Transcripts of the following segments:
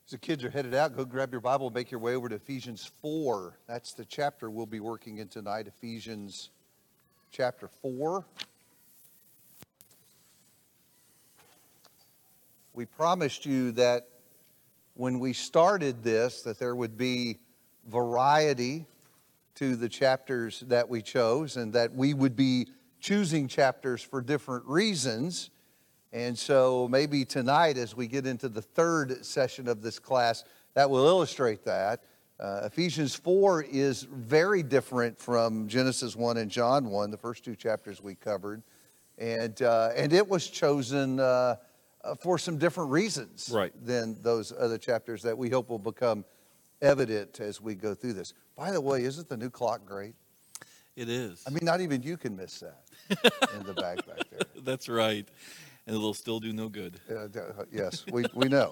As the kids are headed out, go grab your Bible and make your way over to Ephesians 4. That's the chapter we'll be working in tonight, Ephesians chapter 4. We promised you that when we started this, that there would be variety to the chapters that we chose, and that we would be choosing chapters for different reasons. And so maybe tonight, as we get into the third session of this class, that will illustrate that. Ephesians 4 is very different from Genesis 1 and John 1, the first two chapters we covered. And it was chosen for some different reasons than those other chapters that we hope will become evident as we go through this. By the way, isn't the new clock great? It is. I mean, not even you can miss that in the back there. That's right. And it'll still do no good. Yes, we know.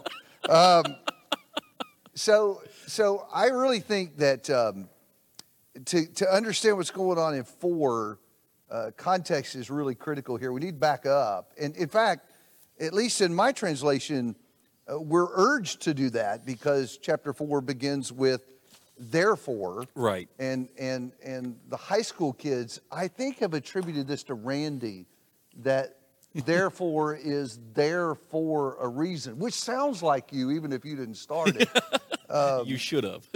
So I really think that to understand what's going on in 4, context is really critical here. We need to back up. And in fact, at least in my translation, we're urged to do that because chapter 4 begins with therefore. Right. And the high school kids, I think, have attributed this to Randy, that therefore is there for a reason, which sounds like you, even if you didn't start it. You should have.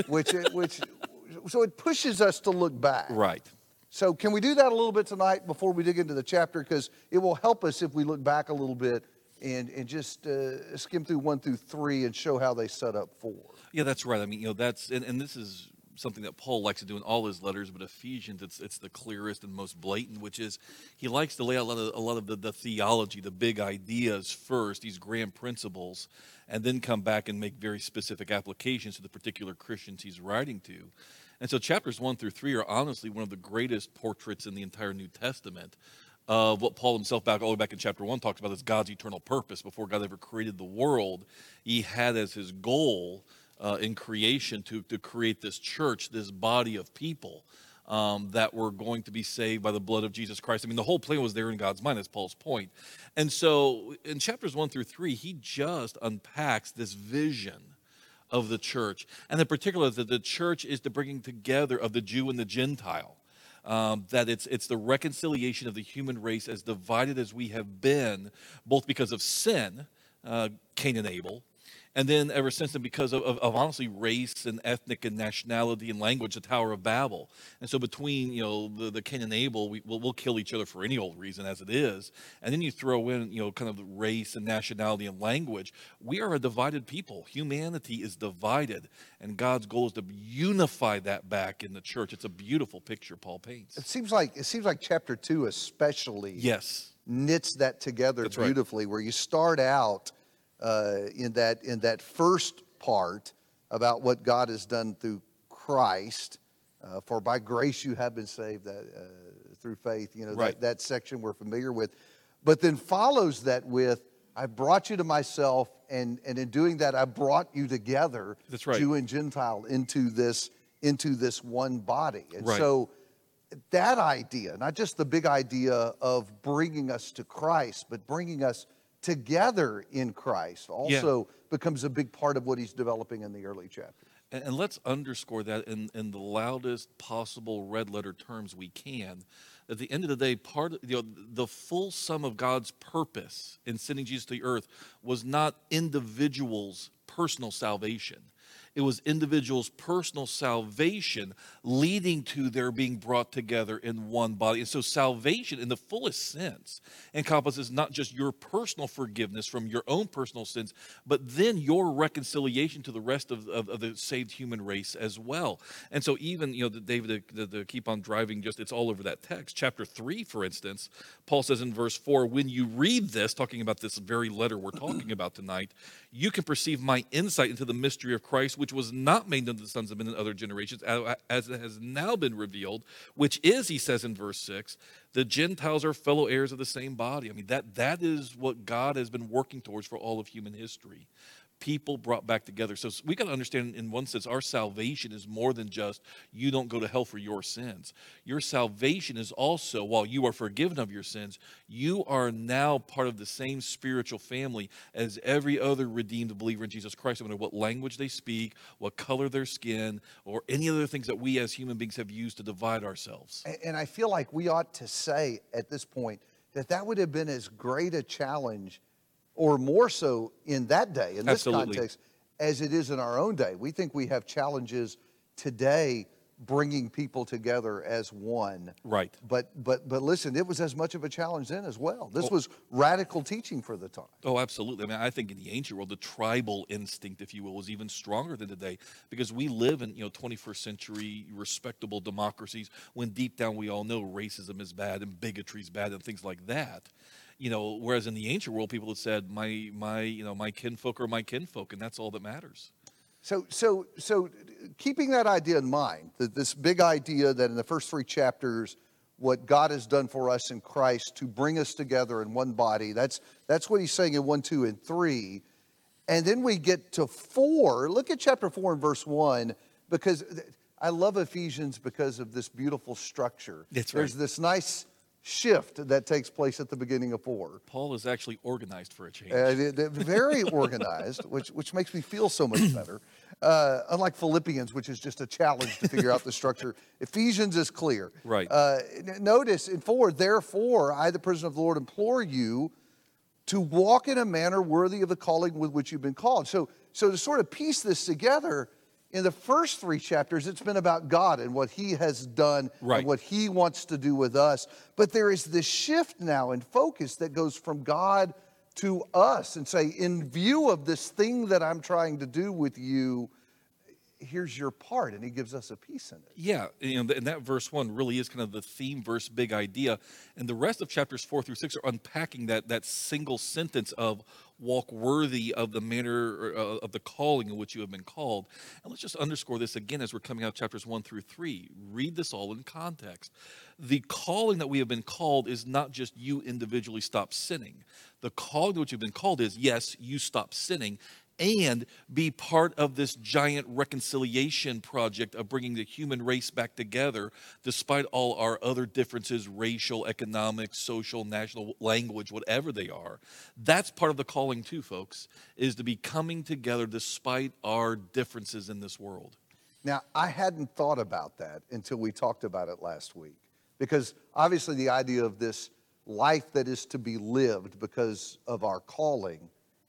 So it pushes us to look back. Right. So can we do that a little bit tonight before we dig into the chapter? Because it will help us if we look back a little bit and just skim through 1 through 3 and show how they set up 4. Yeah, that's right. I mean, that's, and this is something that Paul likes to do in all his letters, but Ephesians, it's the clearest and most blatant, which is he likes to lay out a lot of the theology, the big ideas first, these grand principles, and then come back and make very specific applications to the particular Christians he's writing to. And so chapters 1 through 3 are honestly one of the greatest portraits in the entire New Testament of what Paul himself, all the way back in chapter 1, talks about as God's eternal purpose. Before God ever created the world, he had as his goal in creation to create this church, this body of people that were going to be saved by the blood of Jesus Christ. I mean, the whole plan was there in God's mind, that's Paul's point. And so in chapters 1 through 3, he just unpacks this vision of the church. And in particular, that the church is the bringing together of the Jew and the Gentile. That it's the reconciliation of the human race as divided as we have been, both because of sin, Cain and Abel, and then ever since then because of honestly race and ethnic and nationality and language, the Tower of Babel. And so between the Cain and Abel, we'll kill each other for any old reason as it is. And then you throw in kind of the race and nationality and language. We are a divided people. Humanity is divided, and God's goal is to unify that back in the church. It's a beautiful picture Paul paints. It seems like chapter 2 especially knits that together. That's beautifully, right. Where you start out in that first part about what God has done through Christ, for by grace you have been saved through faith. Right. that section we're familiar with, but then follows that with, I brought you to myself, and in doing that I brought you together. That's right. Jew and Gentile into this one body. And right. So that idea, not just the big idea of bringing us to Christ, but bringing us together in Christ also becomes a big part of what he's developing in the early chapters. And let's underscore that in the loudest possible red letter terms we can. At the end of the day, the full sum of God's purpose in sending Jesus to the earth was not individuals' personal salvation. It was individuals' personal salvation leading to their being brought together in one body. And so salvation in the fullest sense encompasses not just your personal forgiveness from your own personal sins, but then your reconciliation to the rest of the saved human race as well. And so even, David, the keep on driving, it's all over that text. Chapter 3, for instance, Paul says in verse 4, when you read this, talking about this very letter we're talking about tonight, you can perceive my insight into the mystery of Christ, which was not made known to the sons of men in other generations, as it has now been revealed, which is, he says in verse 6, the Gentiles are fellow heirs of the same body. I mean, that is what God has been working towards for all of human history. people brought back together. So we got to understand, in one sense, our salvation is more than just you don't go to hell for your sins. Your salvation is also, while you are forgiven of your sins, you are now part of the same spiritual family as every other redeemed believer in Jesus Christ, no matter what language they speak, what color their skin, or any other things that we as human beings have used to divide ourselves. And I feel like we ought to say at this point that would have been as great a challenge, or more so in that day, in this context, as it is in our own day. We think we have challenges today bringing people together as one. Right. But listen, it was as much of a challenge then as well. This was radical teaching for the time. Oh, absolutely. I mean, I think in the ancient world, the tribal instinct, if you will, was even stronger than today, because we live in 21st century respectable democracies when deep down we all know racism is bad and bigotry is bad and things like that. Whereas in the ancient world, people had said, my kinfolk are my kinfolk, and that's all that matters. So keeping that idea in mind, that this big idea that in the first 3 chapters, what God has done for us in Christ to bring us together in one body, that's what he's saying in 1, 2, and 3. And then we get to 4. Look at chapter 4 and verse 1, because I love Ephesians because of this beautiful structure. That's right. There's this nice shift that takes place at the beginning of 4. Paul is actually organized for a change. Very organized, which makes me feel so much better. Unlike Philippians, which is just a challenge to figure out the structure, Ephesians is clear. Right. Notice in 4, therefore, I, the prisoner of the Lord, implore you to walk in a manner worthy of the calling with which you've been called. So to sort of piece this together, in the first 3 chapters, it's been about God and what he has done, right, and what he wants to do with us. But there is this shift now in focus that goes from God to us and say, in view of this thing that I'm trying to do with you, here's your part, and he gives us a piece in it. Yeah, and that verse 1 really is kind of the theme verse, big idea. And the rest of chapters 4 through 6 are unpacking that single sentence of walk worthy of the manner of the calling in which you have been called. And let's just underscore this again as we're coming out of chapters 1 through 3. Read this all in context. The calling that we have been called is not just you individually stop sinning. The calling to which you've been called is, yes, you stop sinning, and be part of this giant reconciliation project of bringing the human race back together, despite all our other differences, racial, economic, social, national, language, whatever they are. That's part of the calling too, folks, is to be coming together despite our differences in this world. Now, I hadn't thought about that until we talked about it last week, because obviously the idea of this life that is to be lived because of our calling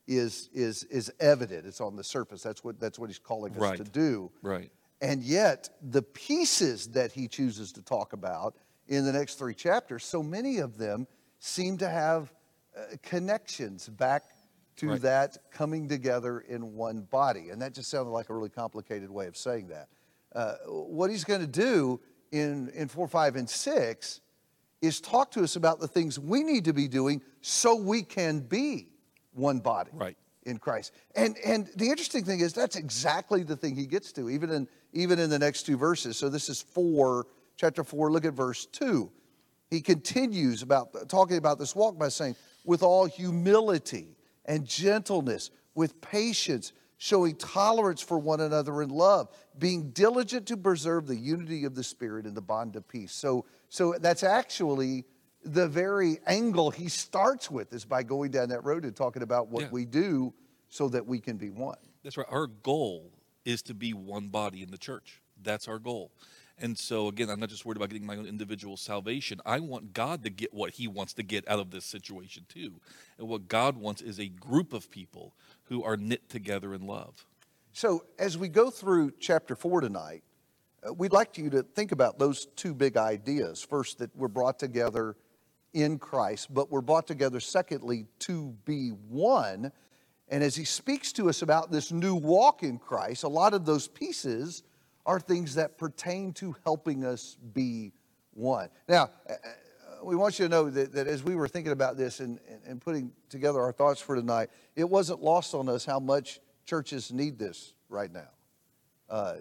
is evident. It's on the surface. That's what he's calling us to do. Right. And yet, the pieces that he chooses to talk about in the next 3 chapters, so many of them seem to have connections back to that coming together in one body. And that just sounded like a really complicated way of saying that. What he's going to do in 4, 5, and 6 is talk to us about the things we need to be doing so we can be one body in Christ. And the interesting thing is that's exactly the thing he gets to, even in the next 2 verses. So this is chapter 4, look at verse 2. He continues talking about this walk by saying, with all humility and gentleness, with patience, showing tolerance for one another in love, being diligent to preserve the unity of the Spirit in the bond of peace. So that's actually the very angle he starts with, is by going down that road and talking about what we do so that we can be one. That's right. Our goal is to be one body in the church. That's our goal. And so, again, I'm not just worried about getting my own individual salvation. I want God to get what he wants to get out of this situation too. And what God wants is a group of people who are knit together in love. So as we go through chapter 4 tonight, we'd like you to think about those 2 big ideas. First, that we're brought together in Christ, but we're brought together, secondly, to be one. And as he speaks to us about this new walk in Christ, a lot of those pieces are things that pertain to helping us be one. Now, we want you to know that as we were thinking about this and putting together our thoughts for tonight, it wasn't lost on us how much churches need this right now.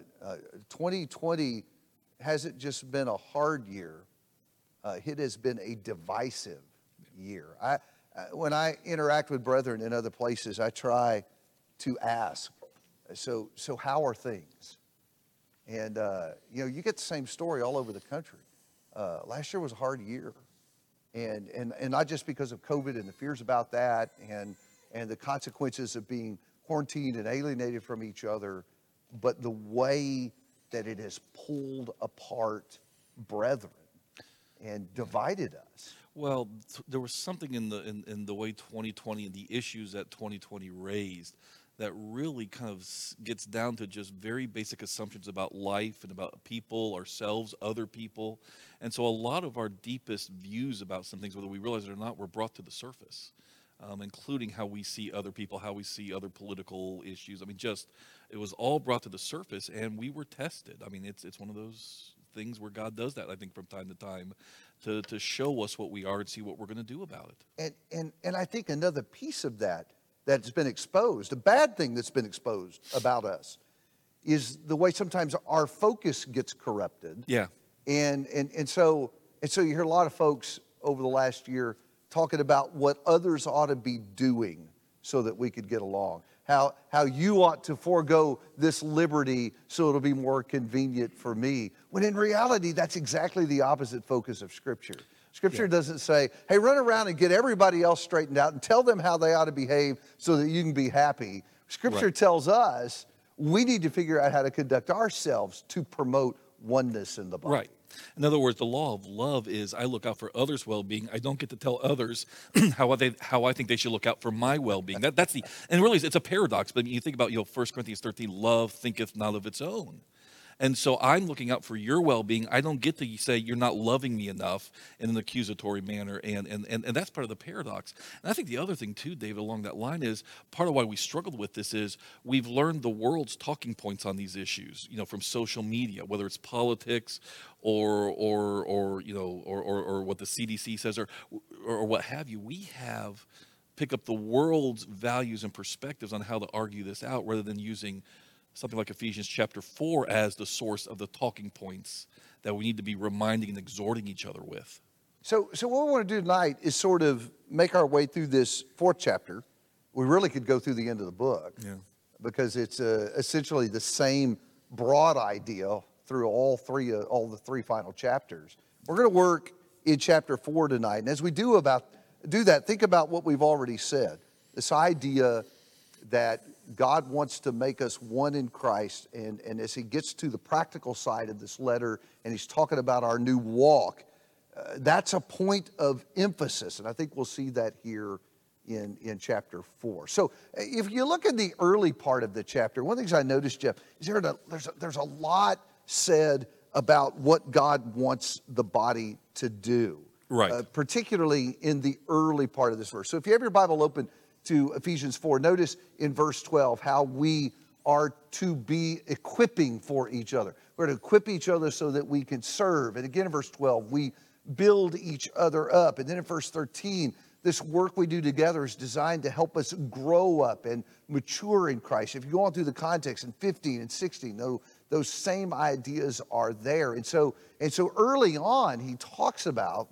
2020 hasn't just been a hard year. It has been a divisive year. When I interact with brethren in other places, I try to ask, so how are things? And, you get the same story all over the country. Last year was a hard year. And not just because of COVID and the fears about that and the consequences of being quarantined and alienated from each other, but the way that it has pulled apart brethren and divided us. Well, there was something in the way 2020 and the issues that 2020 raised that really kind of gets down to just very basic assumptions about life and about people, ourselves, other people. And so a lot of our deepest views about some things, whether we realize it or not, were brought to the surface, including how we see other people, how we see other political issues. I mean, it was all brought to the surface, and we were tested. I mean, it's one of those things where God does that, I think, from time to time to show us what we are and see what we're going to do about it. And I think another piece of that's been exposed, a bad thing that's been exposed about us, is the way sometimes our focus gets corrupted. Yeah. And so you hear a lot of folks over the last year talking about what others ought to be doing so that we could get along. How you ought to forego this liberty so it'll be more convenient for me. When in reality, that's exactly the opposite focus of Scripture. Scripture doesn't say, hey, run around and get everybody else straightened out and tell them how they ought to behave so that you can be happy. Scripture tells us we need to figure out how to conduct ourselves to promote oneness in the body. Right. In other words, the law of love is I look out for others' well-being. I don't get to tell others how I think they should look out for my well-being. And really it's a paradox. But you think about 1 Corinthians 13, love thinketh not of its own. And so I'm looking out for your well-being. I don't get to say you're not loving me enough in an accusatory manner, and that's part of the paradox. And I think the other thing too, David, along that line is part of why we struggled with this is we've learned the world's talking points on these issues, from social media, whether it's politics or what the CDC says or what have you. We have pick up the world's values and perspectives on how to argue this out rather than using something like Ephesians chapter 4 as the source of the talking points that we need to be reminding and exhorting each other with. So what we want to do tonight is sort of make our way through this 4th chapter. We really could go through the end of the book because it's essentially the same broad idea through all the three final chapters. We're going to work in chapter 4 tonight. And as we do that, think about what we've already said. This idea that God wants to make us one in Christ, and as he gets to the practical side of this letter, and he's talking about our new walk, that's a point of emphasis, and I think we'll see that here in chapter 4. So if you look at the early part of the chapter, one of the things I noticed, Jeff, is there's a lot said about what God wants the body to do, right? Particularly in the early part of this verse. So if you have your Bible open to Ephesians 4. Notice in verse 12 how we are to be equipping for each other. We're to equip each other so that we can serve. And again in verse 12, we build each other up. And then in verse 13, this work we do together is designed to help us grow up and mature in Christ. If you go on through the context in 15 and 16, those same ideas are there. And so early on, he talks about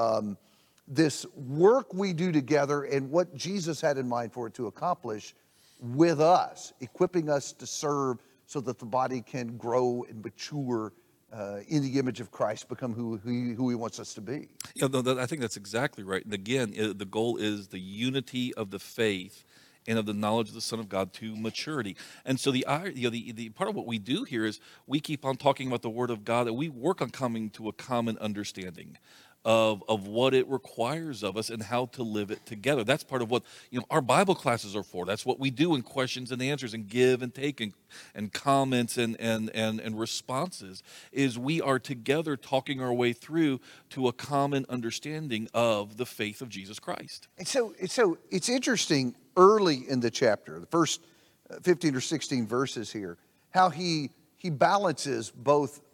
this work we do together and what Jesus had in mind for it to accomplish with us, equipping us to serve so that the body can grow and mature in the image of Christ, become who he wants us to be. I think that's exactly right. And again, the goal is the unity of the faith and of the knowledge of the Son of God to maturity. And so the part of what we do here is we keep on talking about the Word of God, and we work on coming to a common understanding of what it requires of us and how to live it together. That's part of what our Bible classes are for. That's what we do in questions and answers and give and take and comments and responses, is we are together talking our way through to a common understanding of the faith of Jesus Christ. And so it's interesting early in the chapter, the first 15 or 16 verses here, how he balances both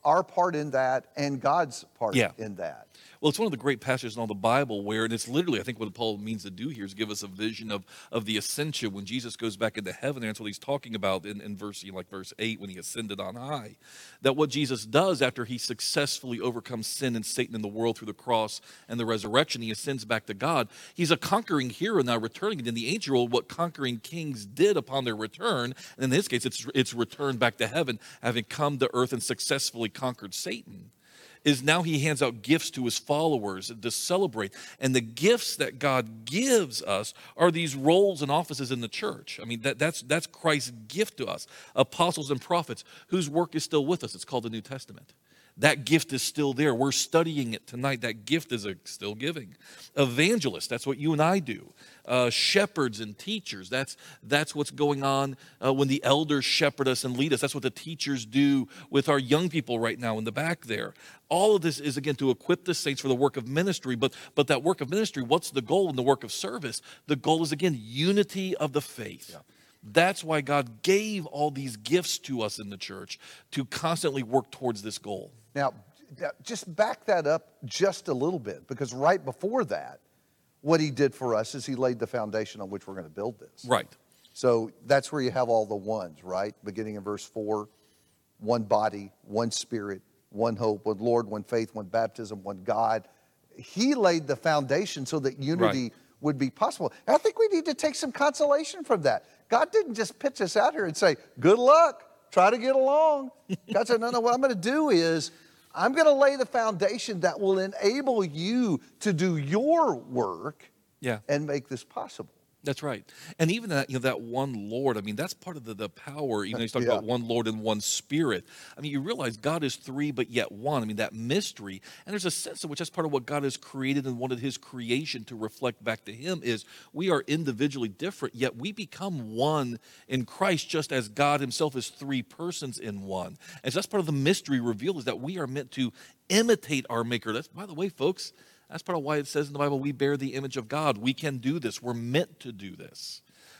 our part in that and God's part in that. Well, it's one of the great passages in all the Bible where, and it's literally, I think what Paul means to do here is give us a vision of the ascension when Jesus goes back into heaven. And that's what he's talking about in verse 8 when he ascended on high. That what Jesus does after he successfully overcomes sin and Satan in the world through the cross and the resurrection, he ascends back to God. He's a conquering hero now returning. And in the ancient world, what conquering kings did upon their return, and in this case, it's returned back to heaven, having come to earth and successfully conquered Satan, is now he hands out gifts to his followers to celebrate. And the gifts that God gives us are these roles and offices in the church. I mean, that's Christ's gift to us. Apostles and prophets, whose work is still with us. It's called the New Testament. That gift is still there. We're studying it tonight. That gift is still giving. Evangelists, that's what you and I do. Shepherds and teachers, that's what's going on when the elders shepherd us and lead us. That's what the teachers do with our young people right now in the back there. All of this is, again, to equip the saints for the work of ministry. But that work of ministry, what's the goal in the work of service? The goal is, again, unity of the faith. Yeah. That's why God gave all these gifts to us in the church, to constantly work towards this goal. Now, just back that up just a little bit, because right before that, what he did for us is he laid the foundation on which we're going to build this. Right. So that's where you have all the ones, right? Beginning in verse 4, one body, one spirit, one hope, one Lord, one faith, one baptism, one God. He laid the foundation so that unity would be possible. And I think we need to take some consolation from that. God didn't just pitch us out here and say, good luck, try to get along. God said, no, what I'm going to do is I'm going to lay the foundation that will enable you to do your work and make this possible. That's right. And even that, that one Lord, I mean, that's part of the power. He's talking about one Lord and one Spirit. I mean, you realize God is three, but yet one. I mean, that mystery. And there's a sense in which that's part of what God has created and wanted his creation to reflect back to him is we are individually different, yet we become one in Christ, just as God himself is three persons in one. And so that's part of the mystery revealed is that we are meant to imitate our Maker. That's, by the way, folks, that's part of why it says in the Bible, we bear the image of God. We can do this. We're meant to do this,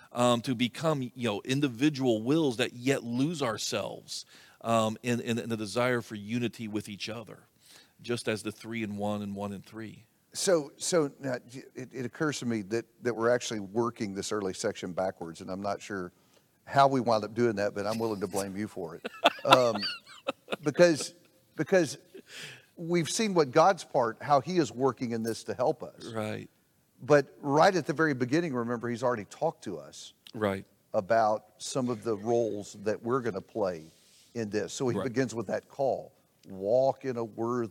to become, individual wills that yet lose ourselves in the desire for unity with each other, just as the 3 in 1 and 1 in 3. So now it occurs to me that we're actually working this early section backwards, and I'm not sure how we wound up doing that, but I'm willing to blame you for it. Because we've seen what God's part, how he is working in this to help us. Right. But right at the very beginning, remember, he's already talked to us about some of the roles that we're going to play in this. So he begins with that call. Walk in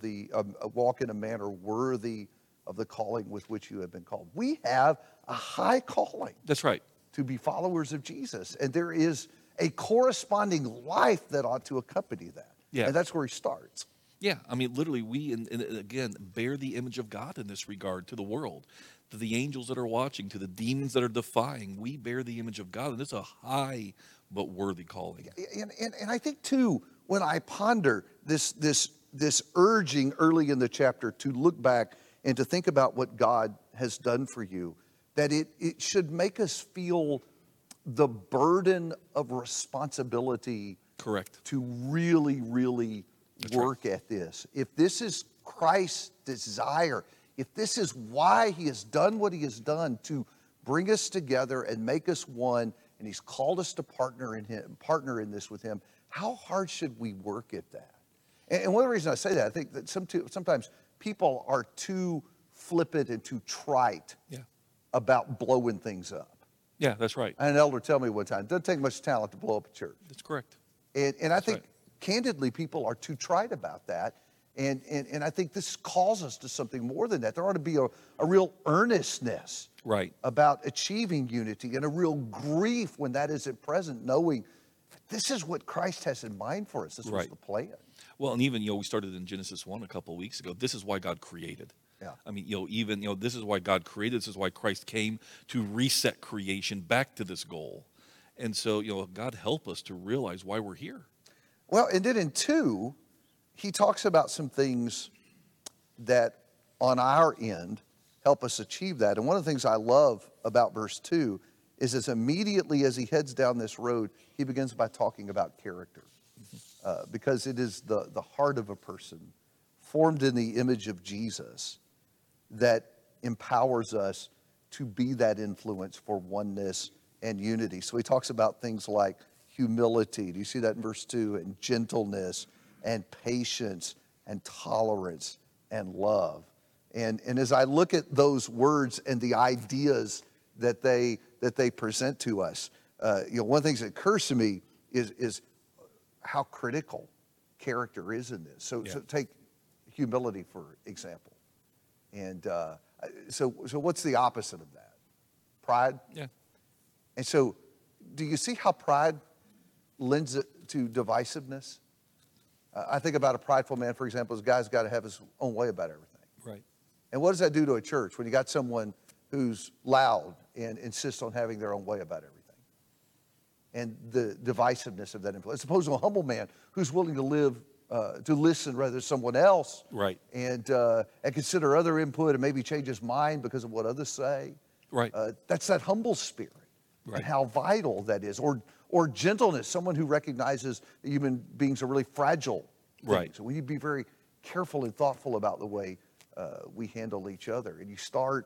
a manner worthy of the calling with which you have been called. We have a high calling. That's right. To be followers of Jesus. And there is a corresponding life that ought to accompany that. Yeah. And that's where he starts. Yeah, I mean, literally, we, and again, bear the image of God in this regard to the world, to the angels that are watching, to the demons that are defying. We bear the image of God, and it's a high but worthy calling. And I think, too, when I ponder this urging early in the chapter to look back and to think about what God has done for you, that it should make us feel the burden of responsibility. Correct. To really, really work at this. If this is Christ's desire, if this is why he has done what he has done to bring us together and make us one, and he's called us to partner in this with him, how hard should we work at that? And one of the reasons I say that, I think that sometimes people are too flippant and too trite about blowing things up. Yeah, that's right. I had an elder tell me one time, it doesn't take much talent to blow up a church. That's correct. And I think candidly, people are too trite about that. And I think this calls us to something more than that. There ought to be a real earnestness about achieving unity and a real grief when that isn't present, knowing this is what Christ has in mind for us. This was the plan. Well, and even, we started in Genesis 1 a couple of weeks ago. This is why God created. Yeah. I mean, this is why God created. This is why Christ came to reset creation back to this goal. And so, God help us to realize why we're here. Well, and then in 2, he talks about some things that on our end help us achieve that. And one of the things I love about verse 2 is as immediately as he heads down this road, he begins by talking about character. because it is the heart of a person formed in the image of Jesus that empowers us to be that influence for oneness and unity. So he talks about things like humility. Do you see that in verse 2? And gentleness and patience and tolerance and love. And as I look at those words and the ideas that they present to us, one of the things that occurs to me is how critical character is in this. So take humility, for example. And so what's the opposite of that? Pride? Yeah. And so do you see how pride lends it to divisiveness? I think about a prideful man, for example, this guy's got to have his own way about everything. Right. And what does that do to a church when you got someone who's loud and insists on having their own way about everything? And the divisiveness of that influence. As opposed to a humble man who's willing to listen rather than someone else. Right. And consider other input and maybe change his mind because of what others say. Right. That's that humble spirit. Right. And how vital that is. Or gentleness, someone who recognizes that human beings are really fragile things. Right. So we need to be very careful and thoughtful about the way we handle each other. And you start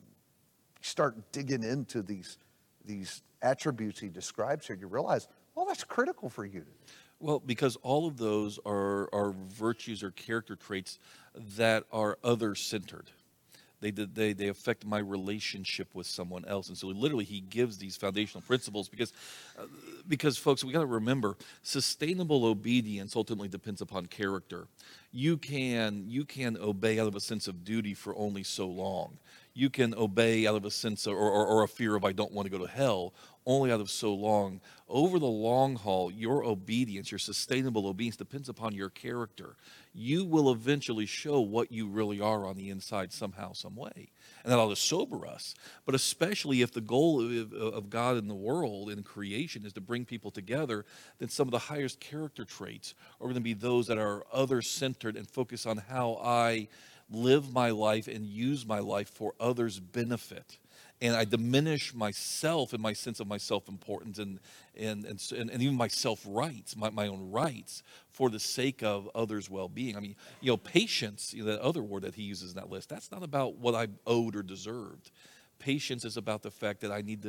digging into these attributes he describes here, and you realize, well, that's critical for unity. Well, because all of those are virtues or character traits that are other-centered. They affect my relationship with someone else. And so literally he gives these foundational principles because folks, we got to remember, sustainable obedience ultimately depends upon character. You can obey out of a sense of duty for only so long. You can obey out of a sense or a fear of I don't want to go to hell only out of so long. Over the long haul, your obedience, your sustainable obedience depends upon your character. You will eventually show what you really are on the inside somehow, some way. And that ought to sober us. But especially if the goal of God in the world, in creation, is to bring people together, then some of the highest character traits are going to be those that are other-centered and focus on how I live my life and use my life for others' benefit. And I diminish myself and my sense of my self-importance and even my self-rights, my own rights, for the sake of others' well-being. I mean, patience, that other word that he uses in that list, that's not about what I owed or deserved. Patience is about the fact that I need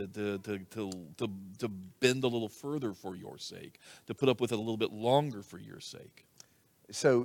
to bend a little further for your sake, to put up with it a little bit longer for your sake. So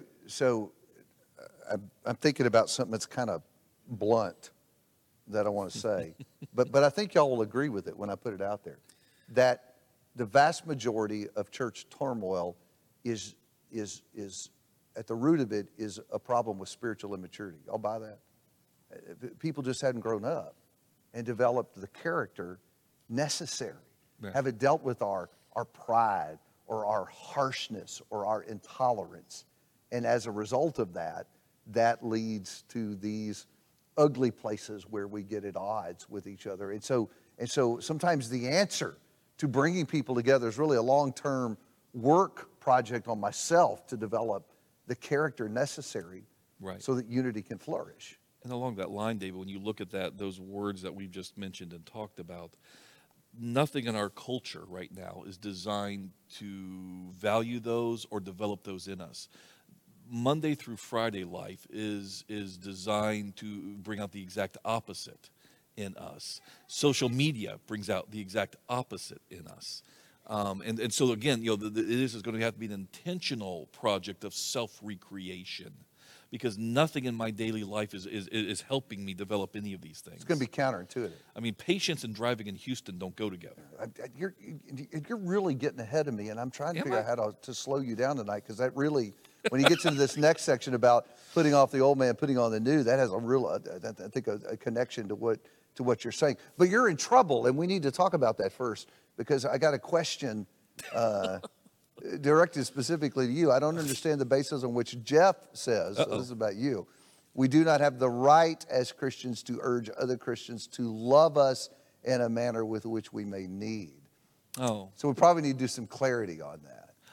I'm thinking about something that's kind of blunt that I want to say, but I think y'all will agree with it when I put it out there, that the vast majority of church turmoil is at the root of it is a problem with spiritual immaturity. Y'all buy that? People just hadn't grown up and developed the character necessary. Yeah. Haven't dealt with our pride or our harshness or our intolerance. And as a result of that leads to these ugly places where we get at odds with each other. And so sometimes the answer to bringing people together is really a long-term work project on myself to develop the character necessary so that unity can flourish. And along that line, David, when you look at those words that we've just mentioned and talked about, nothing in our culture right now is designed to value those or develop those in us. Monday through Friday life is designed to bring out the exact opposite in us. Social media brings out the exact opposite in us. And so again, this is going to have to be an intentional project of self-recreation, because nothing in my daily life is helping me develop any of these things. It's going to be counterintuitive. I mean, patience and driving in Houston don't go together. You're really getting ahead of me, and I'm trying to figure out how to slow you down tonight, because that really, when he gets into this next section about putting off the old man, putting on the new, that has a real, I think, a connection to what you're saying. But you're in trouble, and we need to talk about that first, because I got a question directed specifically to you. I don't understand the basis on which Jeff says, so this is about you, we do not have the right as Christians to urge other Christians to love us in a manner with which we may need. Oh. So we probably need to do some clarity on that.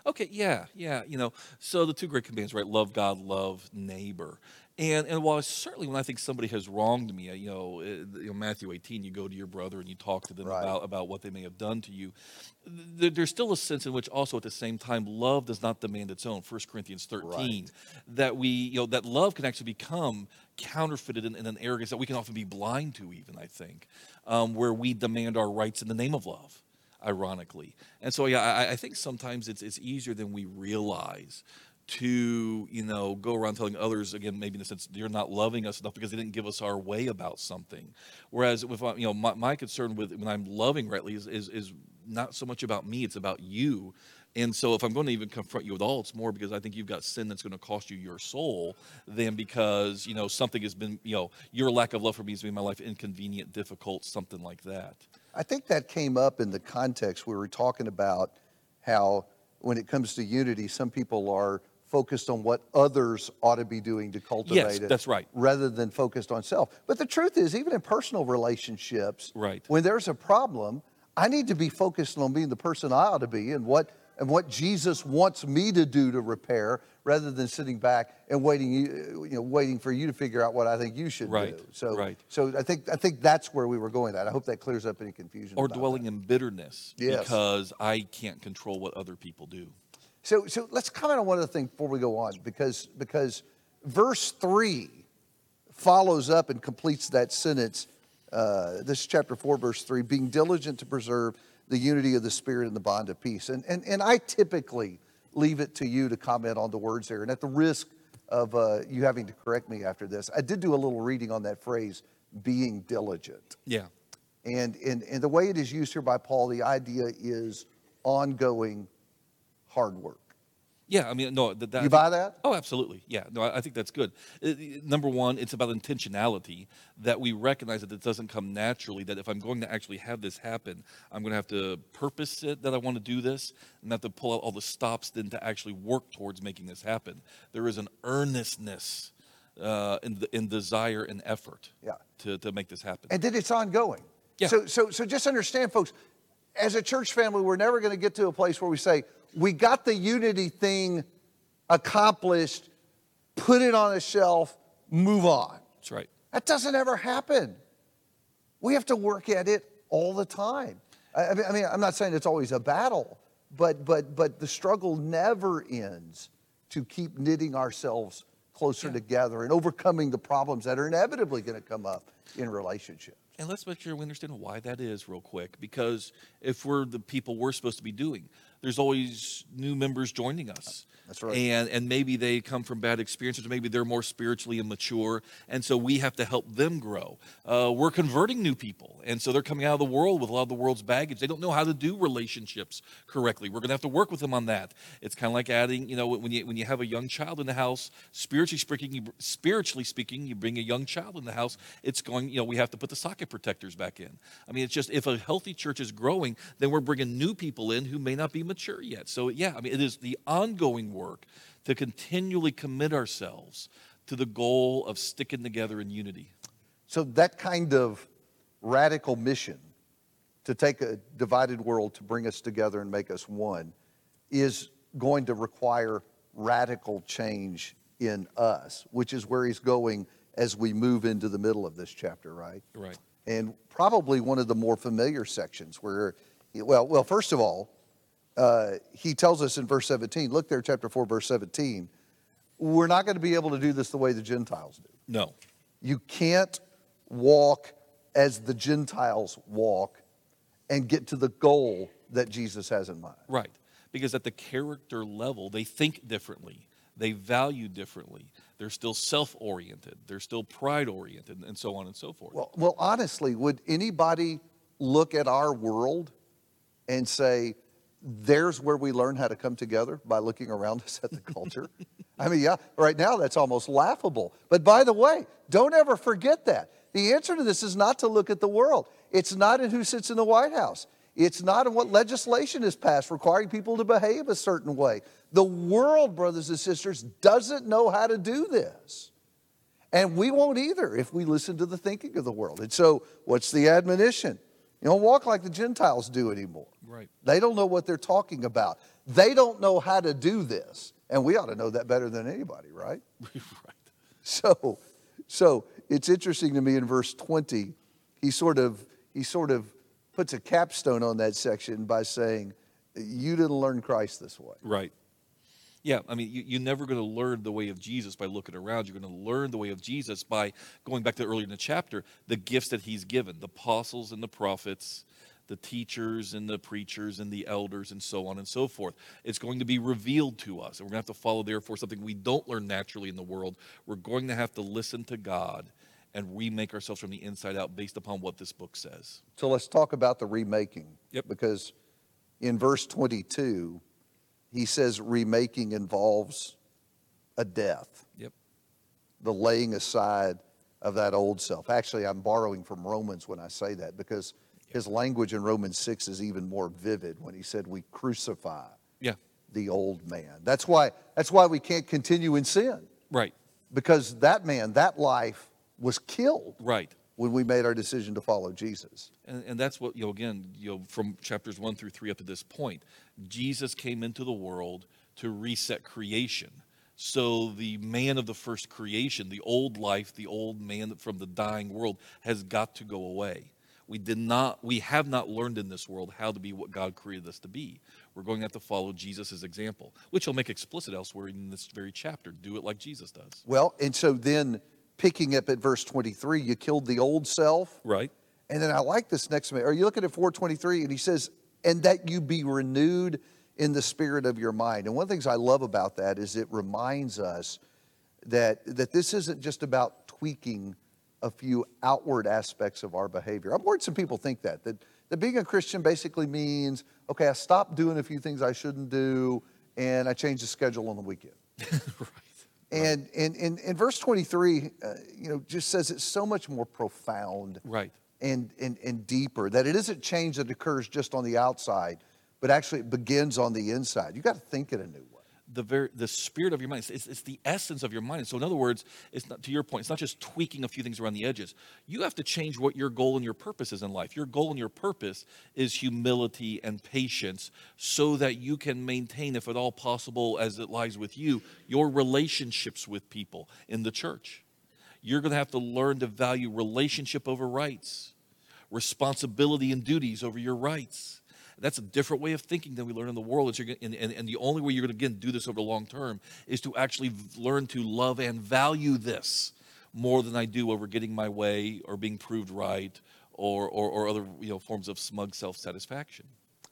Okay, yeah, yeah. So the two great commands, right? Love God, love neighbor. And while certainly when I think somebody has wronged me, Matthew 18, you go to your brother and you talk to them Right. about what they may have done to you. There's still a sense in which also at the same time love does not demand its own. 1 Corinthians 13, Right. that that love can actually become counterfeited in an arrogance that we can often be blind to, even I think, where we demand our rights in the name of love, ironically. And so, yeah, I think sometimes it's easier than we realize to, go around telling others, again, maybe in the sense, you're not loving us enough because they didn't give us our way about something. Whereas, with my concern with when I'm loving rightly is not so much about me, it's about you. And so if I'm going to even confront you at all, it's more because I think you've got sin that's going to cost you your soul than because, something has been, your lack of love for me has made my life inconvenient, difficult, something like that. I think that came up in the context we were talking about how when it comes to unity, some people are focused on what others ought to be doing to cultivate it. That's right. Rather than focused on self. But the truth is, even in personal relationships, right, when there's a problem, I need to be focused on being the person I ought to be and what Jesus wants me to do to repair, rather than sitting back and waiting for you to figure out what I think you should do. So I think that's where we were going at. I hope that clears up any confusion. Or dwelling in bitterness because I can't control what other people do. So let's comment on one other thing before we go on, because verse 3 follows up and completes that sentence. This is chapter 4, verse 3, being diligent to preserve the unity of the Spirit and the bond of peace. And I typically leave it to you to comment on the words there. And at the risk of you having to correct me after this, I did do a little reading on that phrase, being diligent. Yeah. And the way it is used here by Paul, the idea is ongoing hard work. Yeah, no. You buy that? Oh, absolutely. Yeah, no, I think that's good. Number one, it's about intentionality, that we recognize that it doesn't come naturally, that if I'm going to actually have this happen, I'm going to have to purpose it that I want to do this, and have to pull out all the stops then to actually work towards making this happen. There is an earnestness in desire and effort to make this happen. And then it's ongoing. Yeah. So just understand, folks, as a church family, we're never going to get to a place where we say, we got the unity thing accomplished, put it on a shelf, move on. That's right. That doesn't ever happen. We have to work at it all the time. I mean, I'm not saying it's always a battle, but the struggle never ends to keep knitting ourselves closer together and overcoming the problems that are inevitably going to come up in relationships. And let's make sure we understand why that is real quick, because if we're the people we're supposed to be doing, there's always new members joining us. That's right. And maybe they come from bad experiences, or maybe they're more spiritually immature, and so we have to help them grow. We're converting new people, and so they're coming out of the world with a lot of the world's baggage. They don't know how to do relationships correctly. We're going to have to work with them on that. It's kind of like adding, when you have a young child in the house, spiritually speaking, you bring a young child in the house, it's going, we have to put the socket protectors back in. I mean, it's just, if a healthy church is growing, then we're bringing new people in who may not be mature yet. So yeah, it is the ongoing work to continually commit ourselves to the goal of sticking together in unity. So that kind of radical mission to take a divided world to bring us together and make us one is going to require radical change in us, which is where he's going as we move into the middle of this chapter, right? Right. And probably one of the more familiar sections where, well, first of all, he tells us in verse 17, look there, chapter 4, verse 17, we're not going to be able to do this the way the Gentiles do. No. You can't walk as the Gentiles walk and get to the goal that Jesus has in mind. Right. Because at the character level, they think differently. They value differently. They're still self-oriented. They're still pride-oriented, and so on and so forth. Well, honestly, would anybody look at our world and say, there's where we learn how to come together, by looking around us at the culture? I mean, yeah, right now that's almost laughable. But by the way, don't ever forget that. The answer to this is not to look at the world. It's not in who sits in the White House. It's not in what legislation is passed requiring people to behave a certain way. The world, brothers and sisters, doesn't know how to do this. And we won't either if we listen to the thinking of the world. And so what's the admonition? You don't walk like the Gentiles do anymore. Right. They don't know what they're talking about. They don't know how to do this. And we ought to know that better than anybody, right? Right. So it's interesting to me in verse 20, he sort of puts a capstone on that section by saying, you didn't learn Christ this way. Right. Yeah, I mean, you're never going to learn the way of Jesus by looking around. You're going to learn the way of Jesus by going back to earlier in the chapter, the gifts that he's given, the apostles and the prophets, the teachers and the preachers and the elders and so on and so forth. It's going to be revealed to us. And we're going to have to follow, therefore, something we don't learn naturally in the world. We're going to have to listen to God and remake ourselves from the inside out based upon what this book says. So let's talk about the remaking. Yep. Because in verse 22, he says remaking involves a death. Yep. The laying aside of that old self. Actually, I'm borrowing from Romans when I say that, because his language in Romans 6 is even more vivid when he said we crucify the old man. That's why we can't continue in sin. Right. Because that man, that life was killed. Right. When we made our decision to follow Jesus. And that's what, again, from chapters 1 through 3 up to this point, Jesus came into the world to reset creation. So the man of the first creation, the old life, the old man from the dying world has got to go away. We have not learned in this world how to be what God created us to be. We're going to have to follow Jesus' example, which he'll make explicit elsewhere in this very chapter. Do it like Jesus does. Well, and so then, picking up at verse 23, you killed the old self. Right. And then I like this next one. Are you looking at 4:23? And he says, and that you be renewed in the spirit of your mind. And one of the things I love about that is it reminds us that this isn't just about tweaking a few outward aspects of our behavior. I'm worried some people think that being a Christian basically means, okay, I stopped doing a few things I shouldn't do, and I changed the schedule on the weekend. Right. And in verse 23, just says it's so much more profound, right, and deeper, that it isn't change that occurs just on the outside, but actually it begins on the inside. You got to think in a new way. The spirit of your mind, it's the essence of your mind. So in other words, it's not, to your point, it's not just tweaking a few things around the edges. You have to change what your goal and your purpose is in life. Your goal and your purpose is humility and patience, so that you can maintain, if at all possible, as it lies with you, your relationships with people in the church. You're going to have to learn to value relationship over rights, responsibility and duties over your rights. That's a different way of thinking than we learn in the world. And the only way you're going to, again, do this over the long term is to actually learn to love and value this more than I do over getting my way or being proved right or other forms of smug self-satisfaction.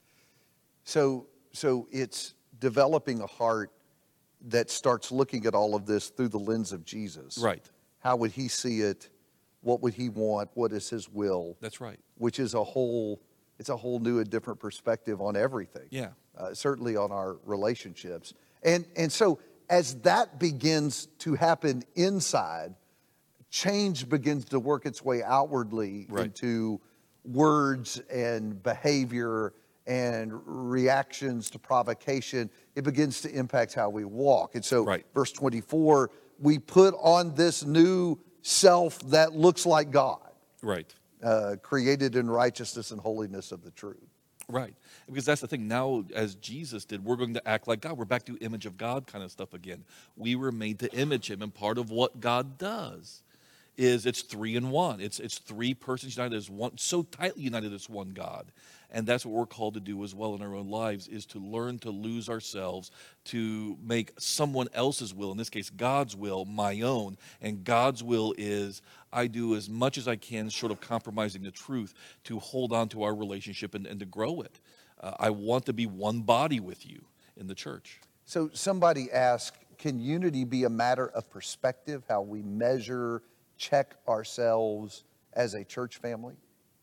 So it's developing a heart that starts looking at all of this through the lens of Jesus. Right. How would he see it? What would he want? What is his will? That's right. Which is it's a whole new and different perspective on everything. Yeah. Certainly on our relationships. And so as that begins to happen inside, change begins to work its way outwardly into words and behavior and reactions to provocation. It begins to impact how we walk. And so verse 24, we put on this new self that looks like God. Right. Created in righteousness and holiness of the truth. Right. Because that's the thing. Now, as Jesus did, we're going to act like God. We're back to image of God kind of stuff again. We were made to image him, and part of what God does is it's 3 in 1. It's 3 persons united as one, so tightly united as one God. And that's what we're called to do as well in our own lives, is to learn to lose ourselves, to make someone else's will, in this case God's will, my own. And God's will is I do as much as I can, short of compromising the truth, to hold on to our relationship and to grow it. I want to be one body with you in the church. So somebody asked, can unity be a matter of perspective, how we measure, check ourselves as a church family?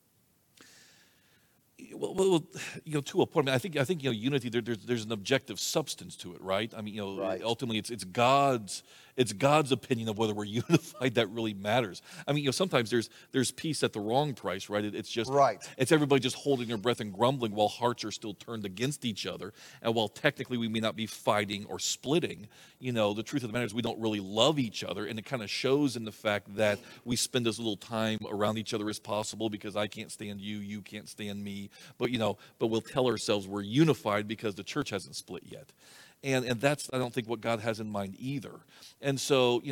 Well, to a point. I mean, I think unity. There's an objective substance to it, right? I mean, ultimately, it's God's opinion of whether we're unified that really matters. I mean, sometimes there's peace at the wrong price, right? It's just it's everybody just holding their breath and grumbling while hearts are still turned against each other, and while technically we may not be fighting or splitting, the truth of the matter is we don't really love each other, and it kind of shows in the fact that we spend as little time around each other as possible because I can't stand you, you can't stand me. but we'll tell ourselves we're unified because the church hasn't split yet. And that's, I don't think, what God has in mind either. And so,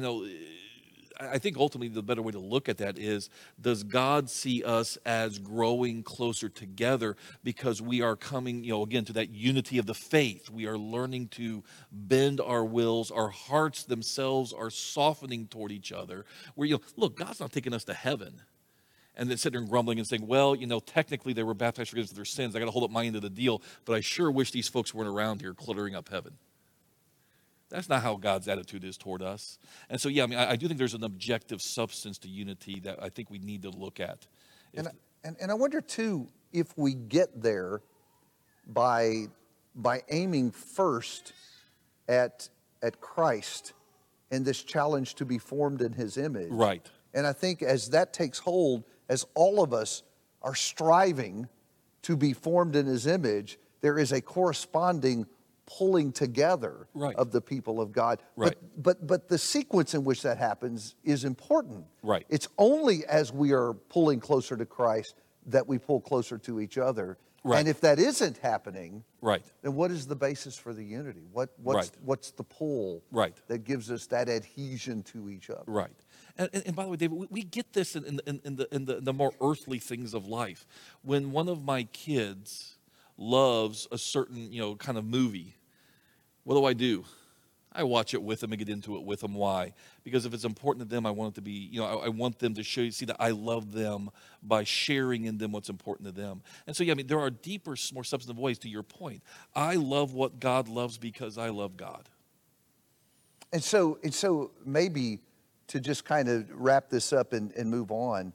I think ultimately the better way to look at that is, does God see us as growing closer together because we are coming, again, to that unity of the faith? We are learning to bend our wills. Our hearts themselves are softening toward each other. Where, look, God's not taking us to heaven and then sitting there grumbling and saying, well, technically they were baptized for forgiveness of their sins. I got to hold up my end of the deal, but I sure wish these folks weren't around here cluttering up heaven. That's not how God's attitude is toward us. And so, I do think there's an objective substance to unity that I think we need to look at. And I wonder, too, if we get there by aiming first at Christ and this challenge to be formed in his image. Right. And I think as that takes hold, as all of us are striving to be formed in his image, there is a corresponding pulling together of the people of God. Right. But the sequence in which that happens is important. Right. It's only as we are pulling closer to Christ that we pull closer to each other. Right. And if that isn't happening, right, then what is the basis for the unity? What's the pull that gives us that adhesion to each other? Right. And by the way, David, we get this in the more earthly things of life. When one of my kids loves a certain kind of movie, what do? I watch it with them and get into it with them. Why? Because if it's important to them, I want it to be, I want them to see that I love them by sharing in them what's important to them. And so, there are deeper, more substantive ways to your point. I love what God loves because I love God. And so maybe to just kind of wrap this up and move on,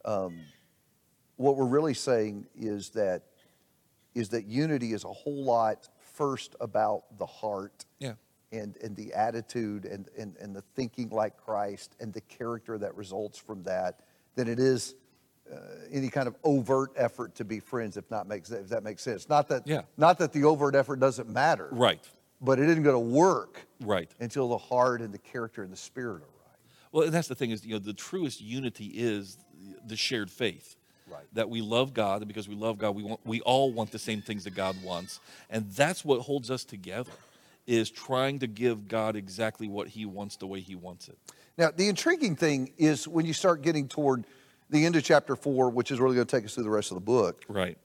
what we're really saying is that unity is a whole lot first about the heart. Yeah. And the attitude and the thinking like Christ and the character that results from that, than it is any kind of overt effort to be friends, if that makes sense. Not that the overt effort doesn't matter. Right. But it isn't going to work until the heart and the character and the spirit are right. Well, and that's the thing is, the truest unity is the shared faith. Right. That we love God, and because we love God, we all want the same things that God wants. And that's what holds us together, is trying to give God exactly what he wants the way he wants it. Now, the intriguing thing is when you start getting toward the end of chapter 4, which is really going to take us through the rest of the book. Right.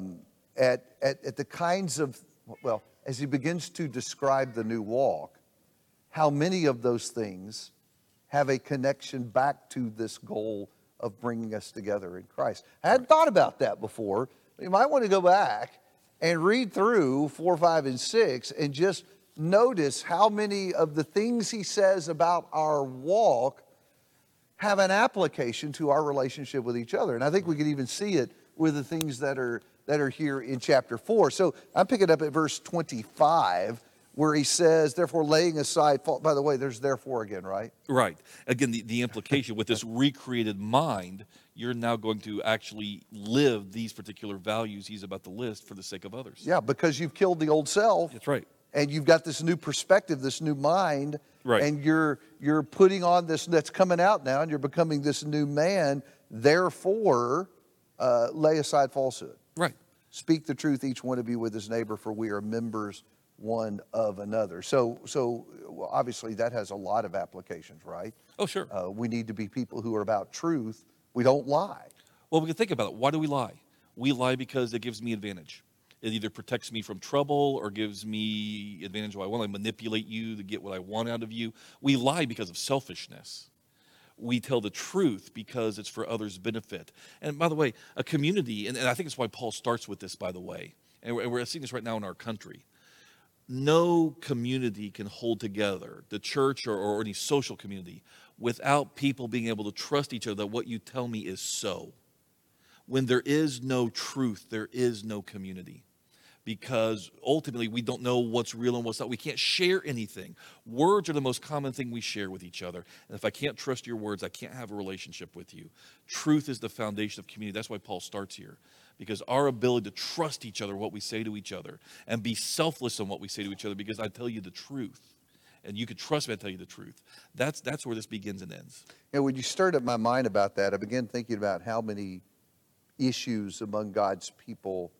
At the kinds of, as he begins to describe the new walk, how many of those things have a connection back to this goal of bringing us together in Christ. I hadn't thought about that before. You might want to go back and read through 4, 5, and 6 and just notice how many of the things he says about our walk have an application to our relationship with each other. And I think we can even see it with the things that are here in chapter 4. So I'm picking up at verse 25, where he says, therefore laying aside fault. By the way, there's therefore again, right? Right. Again, the implication with this recreated mind, you're now going to actually live these particular values he's about to list for the sake of others. Yeah, because you've killed the old self. That's right. And you've got this new perspective, this new mind. Right. And you're putting on this that's coming out now, and you're becoming this new man. Therefore, lay aside falsehood. Right. Speak the truth, each one of you, with his neighbor, for we are members one of another. So obviously that has a lot of applications, right? Oh, sure. We need to be people who are about truth. We don't lie. Well, we can think about it. Why do we lie? We lie because it gives me advantage. It either protects me from trouble or gives me advantage. I want to manipulate you to get what I want out of you. We lie because of selfishness. We tell the truth because it's for others' benefit. And by the way, a community, and I think it's why Paul starts with this, by the way, and we're seeing this right now in our country. No community can hold together, the church or any social community, without people being able to trust each other that what you tell me is so. When there is no truth, there is no community. Because ultimately we don't know what's real and what's not. We can't share anything. Words are the most common thing we share with each other. And if I can't trust your words, I can't have a relationship with you. Truth is the foundation of community. That's why Paul starts here. Because our ability to trust each other, what we say to each other, and be selfless in what we say to each other, because I tell you the truth. And you can trust me, I tell you the truth. That's where this begins and ends. And when you stirred up my mind about that, I began thinking about how many issues among God's people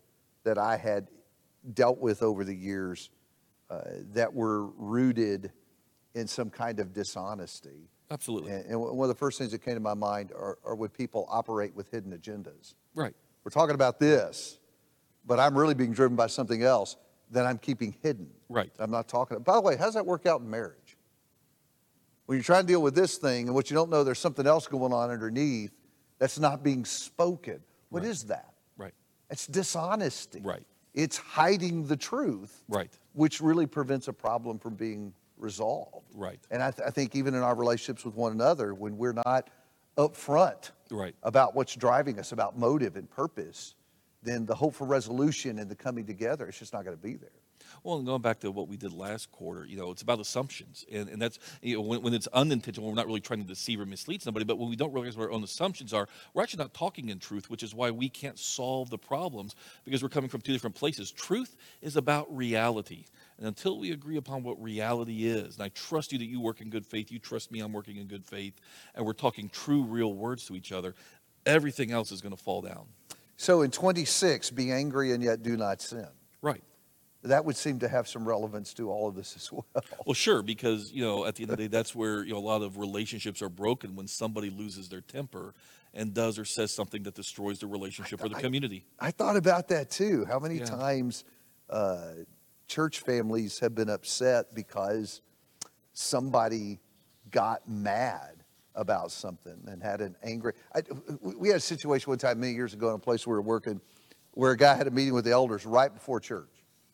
that I had dealt with over the years that were rooted in some kind of dishonesty. Absolutely. And one of the first things that came to my mind are when people operate with hidden agendas. Right. We're talking about this, but I'm really being driven by something else that I'm keeping hidden. Right. I'm not talking about. By the way, how does that work out in marriage? When you're trying to deal with this thing and what you don't know, there's something else going on underneath that's not being spoken. What is that? Right. It's dishonesty. Right. It's hiding the truth. Right. Which really prevents a problem from being resolved. Right. And I think even in our relationships with one another, when we're not upfront about what's driving us, about motive and purpose, then the hope for resolution and the coming together, it's just not going to be there. Well, and going back to what we did last quarter, it's about assumptions. And that's, when it's unintentional, we're not really trying to deceive or mislead somebody, but when we don't realize what our own assumptions are, we're actually not talking in truth, which is why we can't solve the problems, because we're coming from two different places. Truth is about reality. And until we agree upon what reality is, and I trust you that you work in good faith, you trust me, I'm working in good faith, and we're talking true, real words to each other, everything else is going to fall down. So in 26, be angry and yet do not sin. Right. That would seem to have some relevance to all of this as well. Well, sure, because, at the end of the day, that's where, a lot of relationships are broken, when somebody loses their temper and does or says something that destroys the relationship or the community. I thought about that too. How many times church families have been upset because somebody got mad about something and had an angry... we had a situation one time many years ago in a place where we were working where a guy had a meeting with the elders right before church.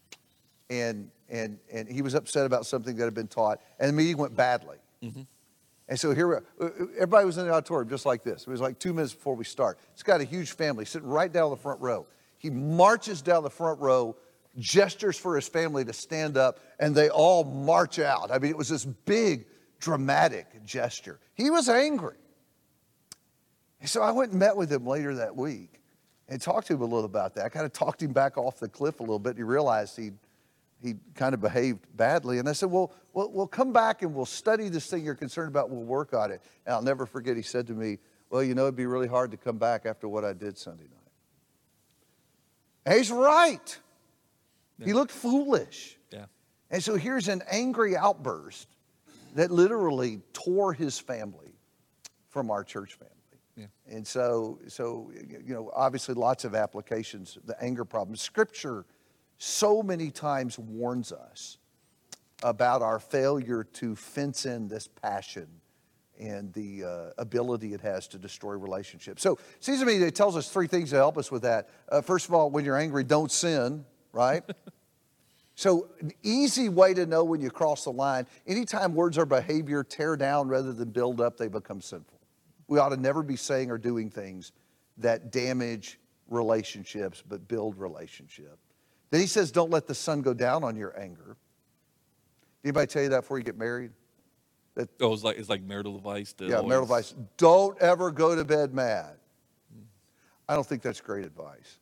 And he was upset about something that had been taught, and the meeting went badly. Mm-hmm. And so everybody was in the auditorium just like this. It was like 2 minutes before we start. He's got a huge family sitting right down the front row. He marches down the front row, gestures for his family to stand up, and they all march out. I mean, it was this big, dramatic gesture. He was angry. And so I went and met with him later that week and talked to him a little about that. I kind of talked him back off the cliff a little bit. He realized he kind of behaved badly. And I said, well, we'll come back and we'll study this thing you're concerned about. We'll work on it. And I'll never forget, he said to me, well, it'd be really hard to come back after what I did Sunday night. And he's right. Yeah. He looked foolish. Yeah. And so here's an angry outburst that literally tore his family from our church family. Yeah. And so obviously lots of applications, the anger problem. Scripture so many times warns us about our failure to fence in this passion and the ability it has to destroy relationships. So it seems to me that it tells us 3 things to help us with that. First of all, when you're angry, don't sin, right? So an easy way to know when you cross the line, anytime words or behavior tear down rather than build up, they become sinful. We ought to never be saying or doing things that damage relationships but build relationship. Then he says, don't let the sun go down on your anger. Anybody tell you that before you get married? It's like marital advice. Marital advice. Don't ever go to bed mad. I don't think that's great advice.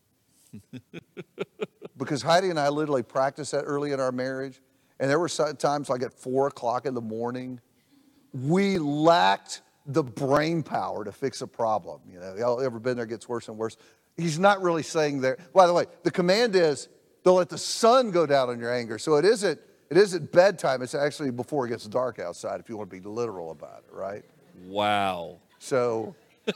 Because Heidi and I literally practiced that early in our marriage. And there were times like at 4 o'clock in the morning, we lacked the brain power to fix a problem. Y'all ever been there? It gets worse and worse. He's not really saying there. By the way, the command is, don't let the sun go down on your anger. So it isn't bedtime. It's actually before it gets dark outside, if you want to be literal about it, right? Wow. So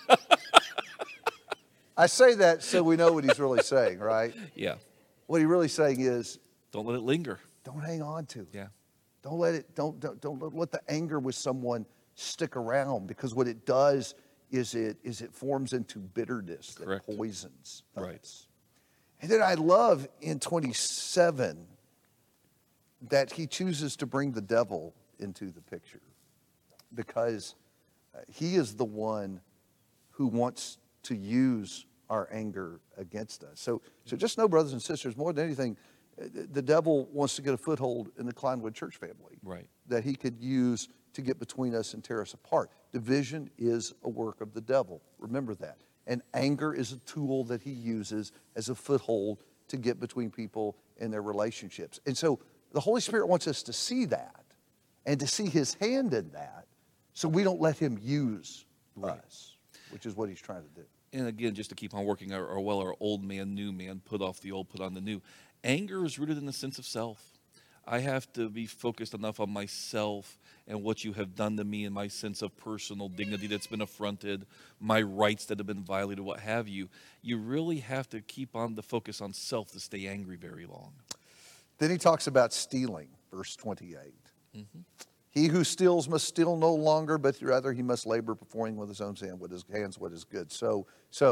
I say that so we know what he's really saying, right? Yeah. What he's really saying is, don't let it linger. Don't hang on to it. Yeah. Don't let the anger with someone stick around, because what it does is it forms into bitterness that poisons us. Right. And then I love in 27 that he chooses to bring the devil into the picture, because he is the one who wants to use our anger against us. So just know, brothers and sisters, more than anything, the devil wants to get a foothold in the Kleinwood church family, right, that he could use to get between us and tear us apart. Division is a work of the devil. Remember that. And anger is a tool that he uses as a foothold to get between people and their relationships. And so the Holy Spirit wants us to see that and to see his hand in that, so we don't let him use us, which is what he's trying to do. And again, just to keep on working our old man, new man, put off the old, put on the new. Anger is rooted in the sense of self. I have to be focused enough on myself and what you have done to me and my sense of personal dignity that's been affronted, my rights that have been violated, what have you. You really have to keep on the focus on self to stay angry very long. Then he talks about stealing, verse 28. Mm-hmm. He who steals must steal no longer, but rather he must labor, performing with his own hands what is good. So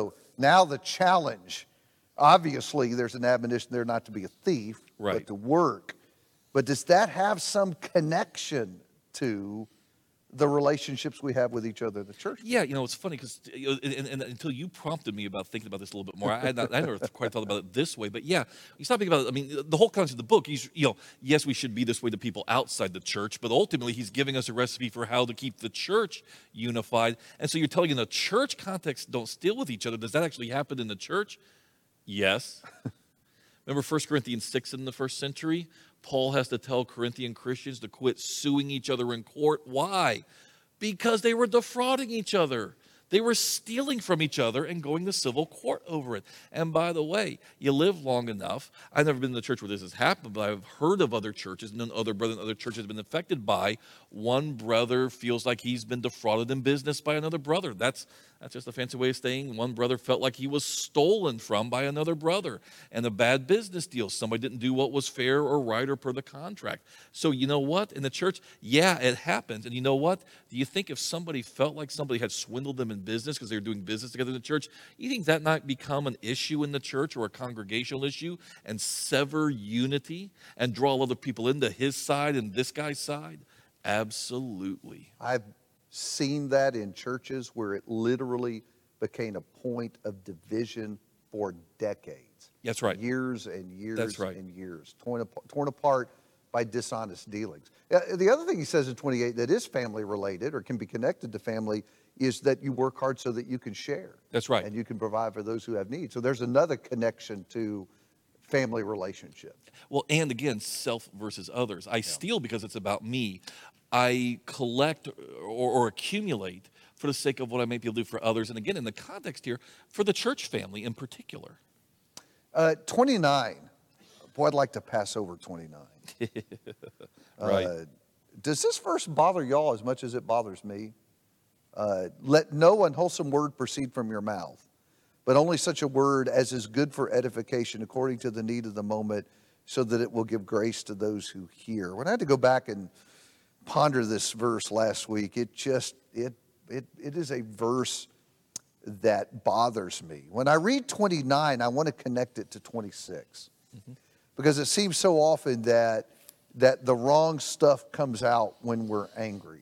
now the challenge, obviously there's an admonition there not to be a thief, right, but to work. But does that have some connection to the relationships we have with each other in the church? Yeah, it's funny because and until you prompted me about thinking about this a little bit more, I never quite thought about it this way. But yeah, you start thinking about it. I mean, the whole concept of the book, yes, we should be this way to people outside the church, but ultimately he's giving us a recipe for how to keep the church unified. And so you're telling in the church context, don't steal with each other. Does that actually happen in the church? Yes. Remember 1 Corinthians 6 in the first century? Paul has to tell Corinthian Christians to quit suing each other in court. Why? Because they were defrauding each other. They were stealing from each other and going to civil court over it. And by the way, you live long enough. I've never been in a church where this has happened, but I've heard of other churches, and other brothers in other churches have been affected by one brother feels like he's been defrauded in business by another brother. That's just a fancy way of saying one brother felt like he was stolen from by another brother. And a bad business deal. Somebody didn't do what was fair or right or per the contract. So you know what? In the church, yeah, it happens. And you know what? Do you think if somebody felt like somebody had swindled them in business because they were doing business together in the church, you think that might become an issue in the church or a congregational issue and sever unity and draw other people into his side and this guy's side? Absolutely. I've seen that in churches where it literally became a point of division for decades. That's right. Years and years That's right. and years. Torn apart by dishonest dealings. The other thing he says in 28 that is family related or can be connected to family is that you work hard so that you can share. That's right. And you can provide for those who have needs. So there's another connection to family relationship. Well, and again, self versus others. I steal because it's about me. I collect or accumulate for the sake of what I may be able to do for others. And again, in the context here, for the church family in particular. 29. Boy, I'd like to pass over 29. Right. Does this verse bother y'all as much as it bothers me? Let no unwholesome word proceed from your mouth, but only such a word as is good for edification according to the need of the moment, so that it will give grace to those who hear. When I had to go back and ponder this verse last week, it is a verse that bothers me. When I read 29, I want to connect it to 26. Mm-hmm. Because it seems so often that the wrong stuff comes out when we're angry.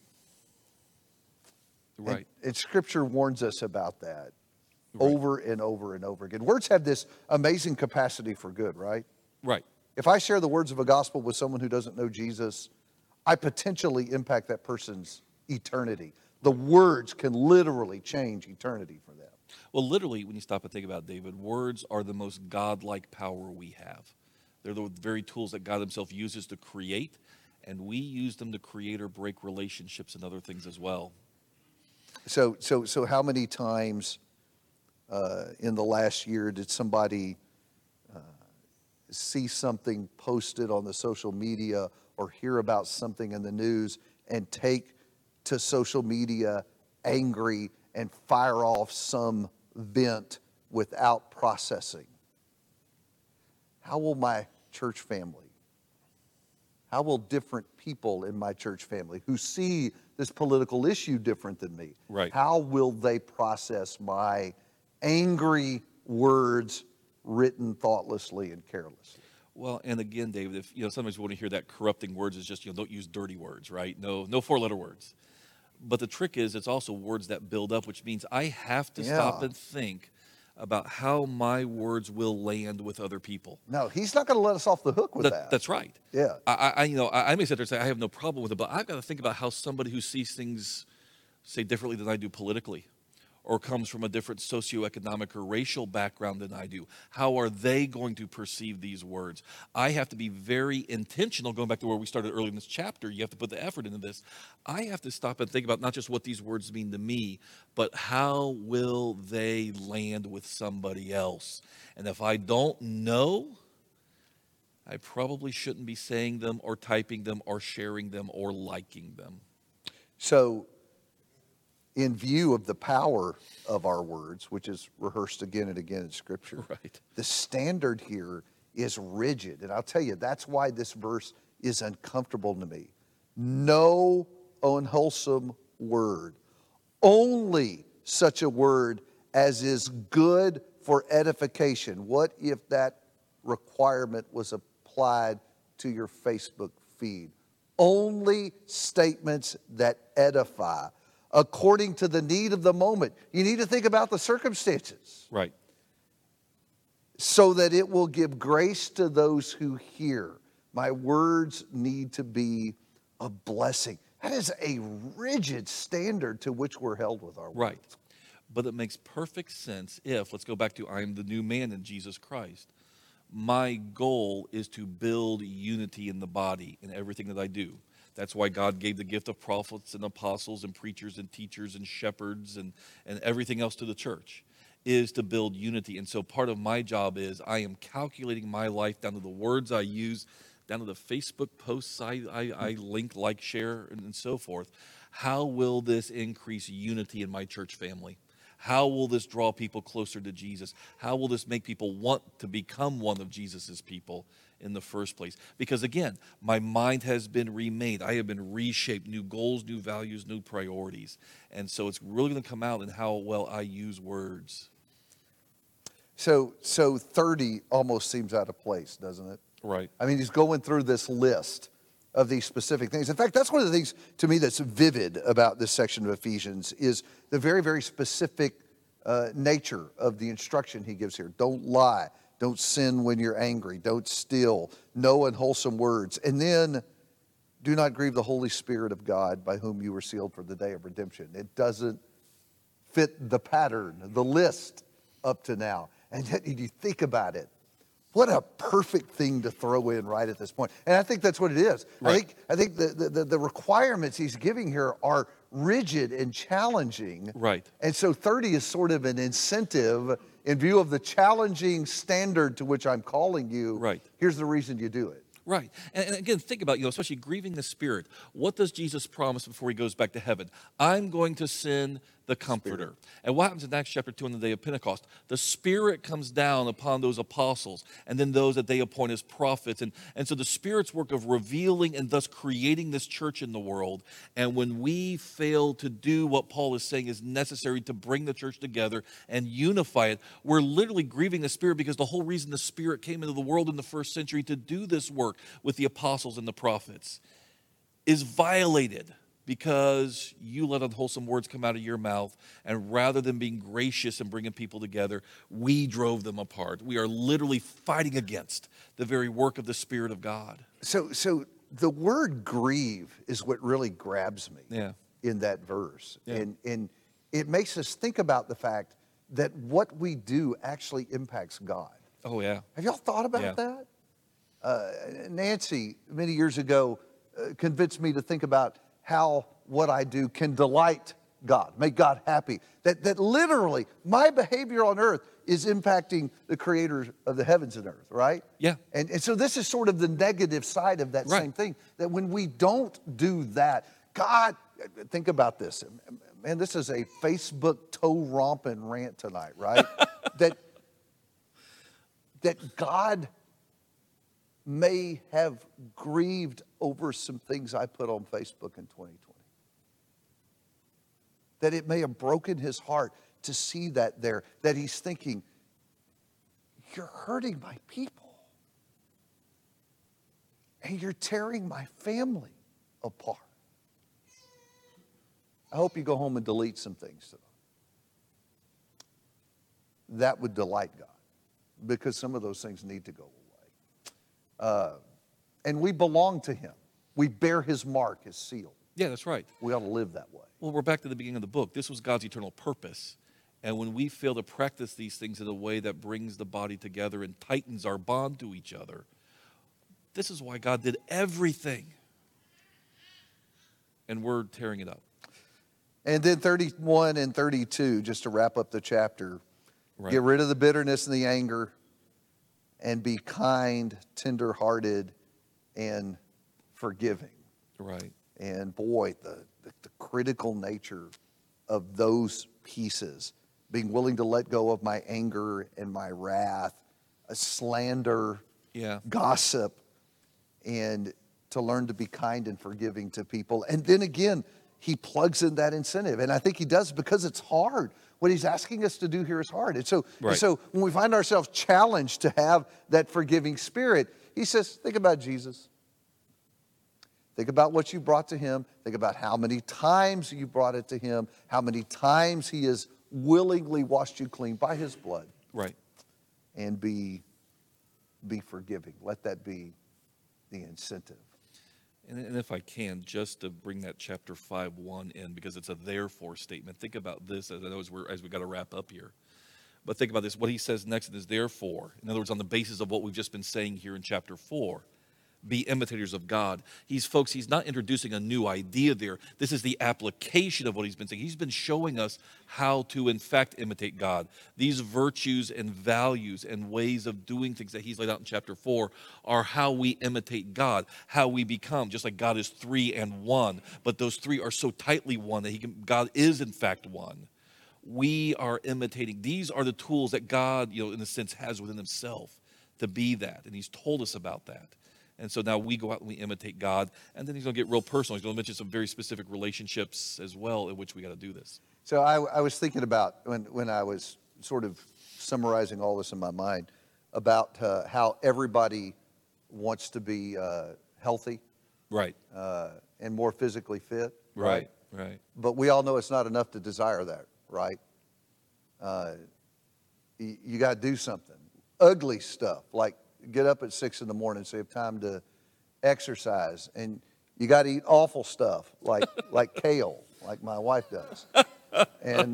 Right. And Scripture warns us about that right. over and over and over again. Words have this amazing capacity for good, right? Right. If I share the words of a gospel with someone who doesn't know Jesus, I potentially impact that person's eternity. The words can literally change eternity for them. Well, literally, when you stop and think about it, David, words are the most godlike power we have. They're the very tools that God himself uses to create, and we use them to create or break relationships and other things as well. So how many times in the last year did somebody see something posted on the social media or hear about something in the news and take to social media angry and fire off some vent without processing? How will my church family, how will different people in my church family who see this political issue different than me, right. how will they process my angry words written thoughtlessly and carelessly? Well, and again, David, if sometimes we want to hear that corrupting words is just don't use dirty words, right? No 4-letter words. But the trick is it's also words that build up, which means I have to stop and think about how my words will land with other people. No, he's not going to let us off the hook with that. That's right. Yeah. I may sit there and say I have no problem with it, but I've got to think about how somebody who sees things, say, differently than I do politically, or comes from a different socioeconomic or racial background than I do? How are they going to perceive these words? I have to be very intentional, going back to where we started early in this chapter. You have to put the effort into this. I have to stop and think about not just what these words mean to me, but how will they land with somebody else? And if I don't know, I probably shouldn't be saying them or typing them or sharing them or liking them. So, in view of the power of our words, which is rehearsed again and again in Scripture, right, the standard here is rigid. And I'll tell you, that's why this verse is uncomfortable to me. No unwholesome word. Only such a word as is good for edification. What if that requirement was applied to your Facebook feed? Only statements that edify according to the need of the moment. You need to think about the circumstances. Right. So that it will give grace to those who hear. My words need to be a blessing. That is a rigid standard to which we're held with our words. Right. But it makes perfect sense if, let's go back to I am the new man in Jesus Christ. My goal is to build unity in the body in everything that I do. That's why God gave the gift of prophets and apostles and preachers and teachers and shepherds and everything else to the church, is to build unity. And so part of my job is I am calculating my life down to the words I use, down to the Facebook posts I link, like, share, and so forth. How will this increase unity in my church family? How will this draw people closer to Jesus? How will this make people want to become one of Jesus's people in the first place? Because again, my mind has been remade. I have been reshaped, new goals, new values, new priorities. And so it's really going to come out in how well I use words. So 30 almost seems out of place, doesn't it? Right. I mean, he's going through this list of these specific things. In fact, that's one of the things to me that's vivid about this section of Ephesians is the very, very specific nature of the instruction he gives here. Don't lie. Don't sin when you're angry. Don't steal. No unwholesome words. And then, do not grieve the Holy Spirit of God by whom you were sealed for the day of redemption. It doesn't fit the pattern, the list up to now. And yet, you think about it. What a perfect thing to throw in right at this point. And I think that's what it is. Right. I think the requirements he's giving here are rigid and challenging. Right. And so 30 is sort of an incentive in view of the challenging standard to which I'm calling you. Right. Here's the reason you do it. Right. And again, think about, especially grieving the Spirit. What does Jesus promise before he goes back to heaven? I'm going to send the Comforter. Spirit. And what happens in Acts chapter 2 on the day of Pentecost? The Spirit comes down upon those apostles and then those that they appoint as prophets. And so the Spirit's work of revealing and thus creating this church in the world. And when we fail to do what Paul is saying is necessary to bring the church together and unify it, we're literally grieving the Spirit, because the whole reason the Spirit came into the world in the first century to do this work with the apostles and the prophets is violated because you let unwholesome words come out of your mouth, and rather than being gracious and bringing people together, we drove them apart. We are literally fighting against the very work of the Spirit of God. So the word grieve is what really grabs me in that verse. Yeah. And it makes us think about the fact that what we do actually impacts God. Oh, yeah. Have y'all thought about that? Nancy, many years ago, convinced me to think about how what I do can delight God, make God happy. That literally my behavior on earth is impacting the creator of the heavens and earth, right? Yeah. And so this is sort of the negative side of that same thing, that when we don't do that, God, think about this. Man, this is a Facebook toe romping rant tonight, right? that God may have grieved over some things I put on Facebook in 2020. That it may have broken his heart to see that there, that he's thinking, you're hurting my people. And you're tearing my family apart. I hope you go home and delete some things tonight. That would delight God, because some of those things need to go away. And we belong to him. We bear his mark, his seal. Yeah, that's right. We ought to live that way. Well, we're back to the beginning of the book. This was God's eternal purpose, And when we fail to practice these things in a way that brings the body together and tightens our bond to each other, this is why God did everything. And we're tearing it up. And then 31 and 32, just to wrap up the chapter. Right. Get rid of the bitterness and the anger, and be kind, tender-hearted, and forgiving. Right. And boy, the critical nature of those pieces, being willing to let go of my anger and my wrath, slander, gossip, and to learn to be kind and forgiving to people. And then again, he plugs in that incentive. And I think he does because it's hard. What he's asking us to do here is hard. And so when we find ourselves challenged to have that forgiving spirit, he says, think about Jesus. Think about what you brought to him. Think about how many times you brought it to him, how many times he has willingly washed you clean by his blood. Right. And be forgiving. Let that be the incentive. And if I can, just to bring that chapter 5:1 in, because it's a therefore statement. Think about this as we got to wrap up here. But think about this. What he says next is therefore. In other words, on the basis of what we've just been saying here in chapter 4. Be imitators of God. He's not introducing a new idea there. This is the application of what he's been saying. He's been showing us how to, in fact, imitate God. These virtues and values and ways of doing things that he's laid out in chapter 4 are how we imitate God, how we become, just like God is 3 and 1, but those 3 are so tightly one that God is, in fact, one. We are imitating. These are the tools that God, in a sense, has within himself to be that, and he's told us about that. And so now we go out and we imitate God. And then he's going to get real personal. He's going to mention some very specific relationships as well in which we got to do this. So I was thinking about, when I was sort of summarizing all this in my mind, about how everybody wants to be healthy. Right. And more physically fit. Right. But we all know it's not enough to desire that, right? You got to do something. Ugly stuff, like get up at 6 in the morning so you have time to exercise, and you got to eat awful stuff like kale, like my wife does, and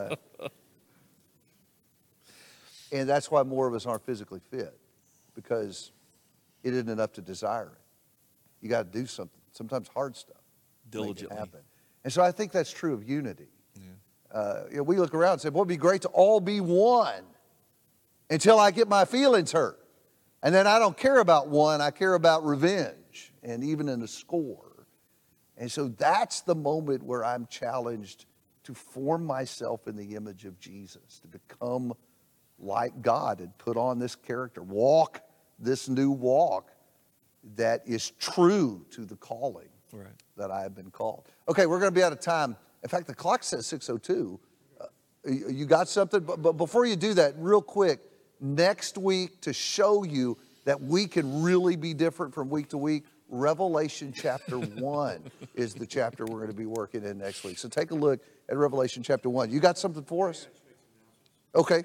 that's why more of us aren't physically fit, because it isn't enough to desire it. You got to do something, sometimes hard stuff, diligently, make it happen. And so I think that's true of unity. Yeah. We look around and say, "Boy, it'd be great to all be one," until I get my feelings hurt. And then I don't care about one, I care about revenge, and even in a score. And so that's the moment where I'm challenged to form myself in the image of Jesus, to become like God and put on this character, walk this new walk that is true to the calling that I have been called. Okay, we're going to be out of time. In fact, the clock says 6:02. You got something? But before you do that, real quick, next week, to show you that we can really be different from week to week, Revelation chapter 1 is the chapter we're going to be working in next week. So take a look at Revelation chapter 1. You got something for us? Okay.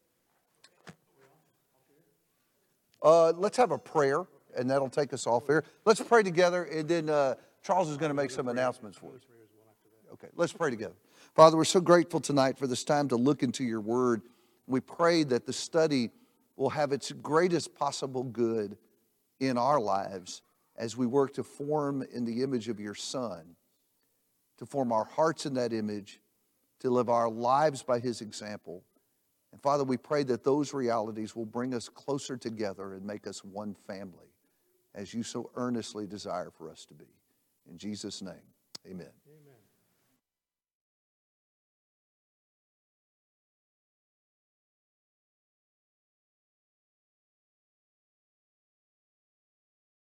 Let's have a prayer, and that'll take us off here. Let's pray together, and then Charles is going to make some announcements for us. Okay, let's pray together. Father, we're so grateful tonight for this time to look into your word. We pray that the study will have its greatest possible good in our lives as we work to form in the image of your Son, to form our hearts in that image, to live our lives by his example. And Father, we pray that those realities will bring us closer together and make us one family, as you so earnestly desire for us to be. In Jesus' name, amen.